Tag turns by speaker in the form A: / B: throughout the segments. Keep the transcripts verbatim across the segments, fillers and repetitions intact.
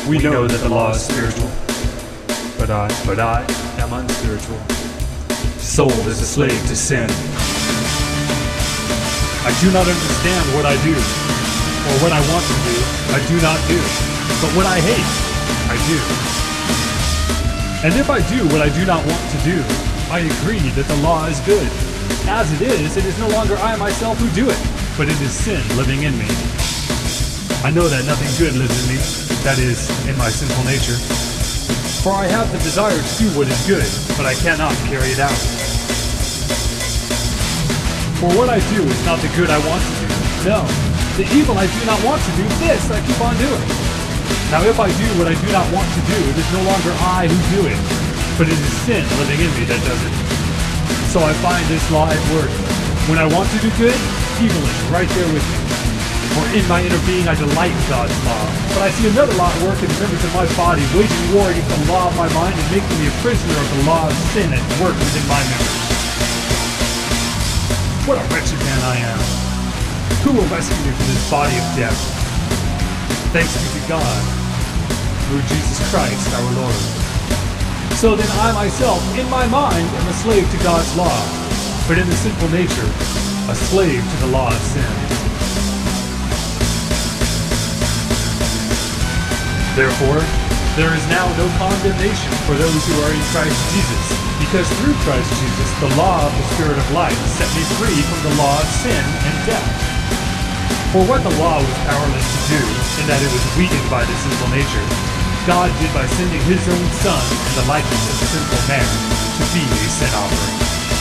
A: We know that the law is spiritual, but I, but I am unspiritual, sold as a slave to sin. I do not understand what I do, or what I want to do, I do not do. But what I hate, I do. And if I do what I do not want to do, I agree that the law is good. As it is, it is no longer I myself who do it, but it is sin living in me. I know that nothing good lives in me, that is, in my sinful nature. For I have the desire to do what is good, but I cannot carry it out. For what I do is not the good I want to do. No, the evil I do not want to do, this I keep on doing. Now if I do what I do not want to do, it is no longer I who do it, but it is sin living in me that does it. So I find this law at work. When I want to do good, evil is right there with me. For in my inner being I delight in God's law. But I see another law at work in the members of my body, waging war against the law of my mind and making me a prisoner of the law of sin at work within my members. What a wretched man I am. Who will rescue me from this body of death? Thanks be to God, through Jesus Christ our Lord. So then I myself, in my mind, am a slave to God's law, but in the sinful nature, a slave to the law of sin. Therefore, there is now no condemnation for those who are in Christ Jesus, because through Christ Jesus, the law of the Spirit of life set me free from the law of sin and death. For what the law was powerless to do, in that it was weakened by the sinful nature, God did by sending his own Son in the likeness of a sinful man to be a sin offering.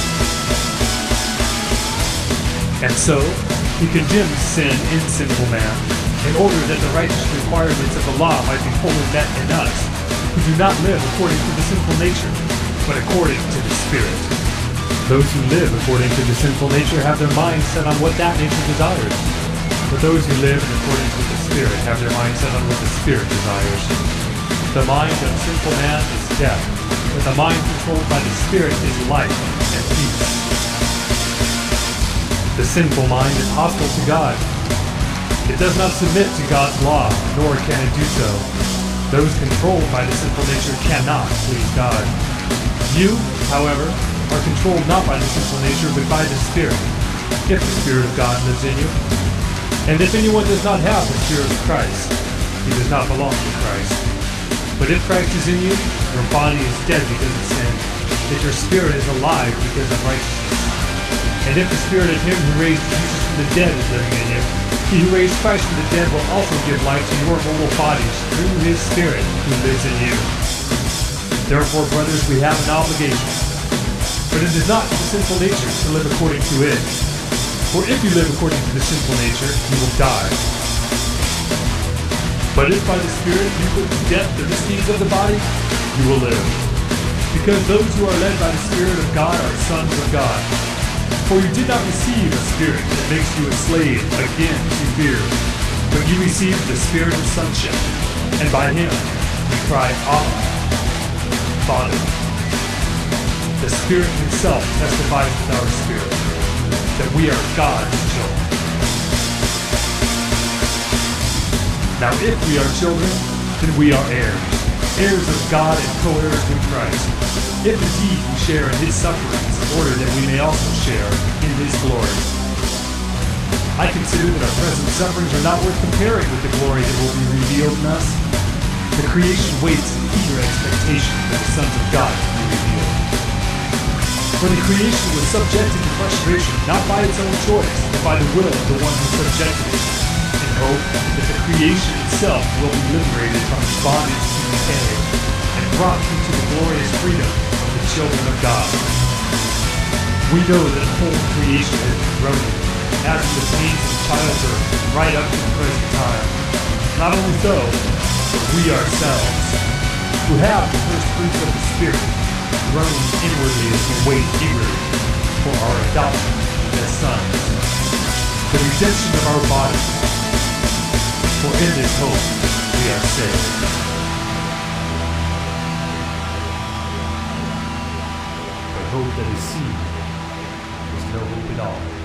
A: And so, he condemned sin in sinful man, in order that the righteous requirements of the law might be fully met in us, who do not live according to the sinful nature, but according to the Spirit. Those who live according to the sinful nature have their minds set on what that nature desires, but those who live in accordance with the Spirit have their minds set on what the Spirit desires. The mind of sinful man is death, but the mind controlled by the Spirit is life and peace. The sinful mind is hostile to God. It does not submit to God's law, nor can it do so. Those controlled by the sinful nature cannot please God. You, however, are controlled not by the sinful nature, but by the Spirit, if the Spirit of God lives in you. And if anyone does not have the Spirit of Christ, he does not belong to Christ. But if Christ is in you, your body is dead because of sin, yet your spirit is alive because of righteousness. And if the Spirit of him who raised Jesus from the dead is living in you, he who raised Christ from the dead will also give life to your mortal bodies through his Spirit who lives in you. Therefore, brothers, we have an obligation. But it is not to the sinful nature to live according to it. For if you live according to the sinful nature, you will die. But if by the Spirit you put to death the misdeeds of the body, you will live. Because those who are led by the Spirit of God are sons of God. For you did not receive a spirit that makes you a slave again to fear, but you received the Spirit of sonship, and by him we cry, Abba, Father. The Spirit himself testifies with our spirit that we are God's children. Now if we are children, then we are heirs, heirs of God and co-heirs with Christ, if indeed we share in his sufferings, in order that we may also share in his glory. I consider that our present sufferings are not worth comparing with the glory that will be revealed in us. The creation waits in eager expectation for the sons of God to be revealed. For the creation was subjected to frustration, not by its own choice, but by the will of the one who subjected it, in hope that the creation itself will be liberated from its bondage to decay, and brought into the glorious freedom of the children of God. We know that the whole creation has been groaning, as in the pains of childbirth, right up to the present time. Not only so, but we ourselves, who have the first fruits of the Spirit, groan inwardly as we wait eagerly for our adoption as sons, the redemption of our bodies. For in this hope we are saved. But hope that is seen is no hope at all.